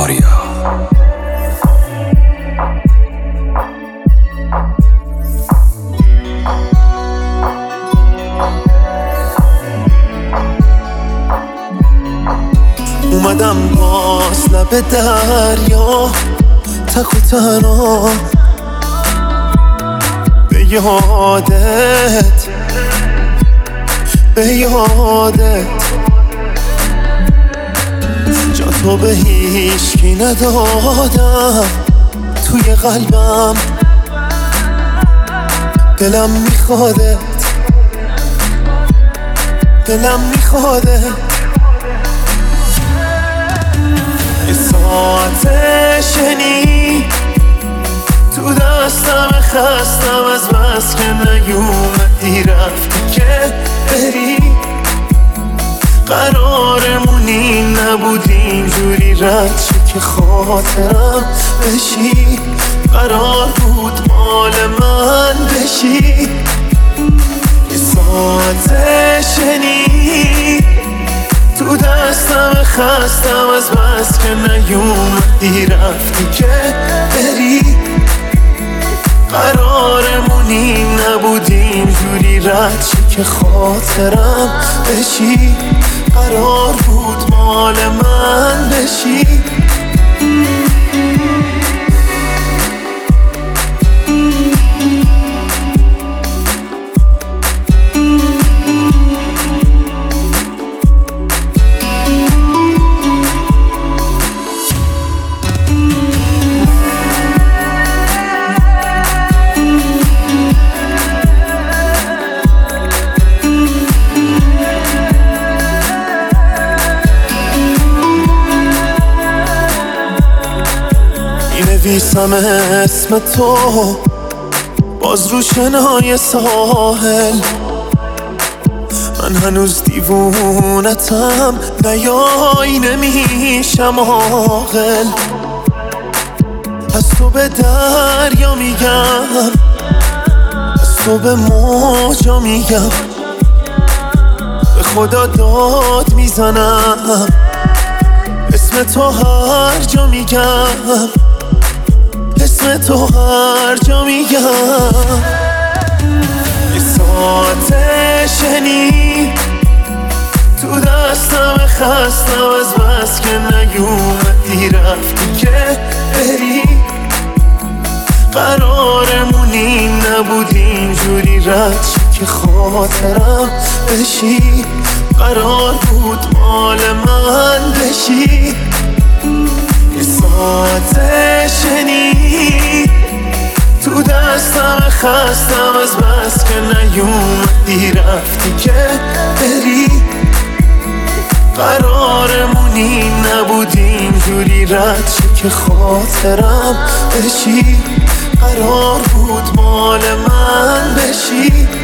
آریا. اومدم باز لب دریا تک و تنها به یادت جا تو به هیچکی ندادم توی قلبم، دلم میخوادت یه ساعت شنی تو دستم خستم از بس که نیومدی رفتی که بری، قرارمونی نبود اینجوری رد شد که خاطرم بشی، قرار بود مال من بشی. یه ساعت شنی تو دستم خستم از بس که نیومدی رفتی که بری، قرارمونی نبود اینجوری رد شی که خاطرم بشی، قرار بود مال من بشی. نویسم اسم تو باز رو شنای ساحل، من هنوز دیوونتم نیای نمیشم عاقل. از تو به دریا میگم، از تو به موجا میگم، به خدا داد میزنم، اسم تو هر جا میگم، اسم تو هر جا میگم. یه ساعت شنی تو دستم خستم از بس که نیومدی رفتی که بری، قرارمونی نبود اینجوری رد شی که خاطرم بشی، قرار بود مال من بشی. یه ساعت شنی تو دستم خستم از بس که نیومدی رفتی که بری، قرارمونی نبود اینجوری رد شی که خاطرم بشی، قرار بود مال من بشی.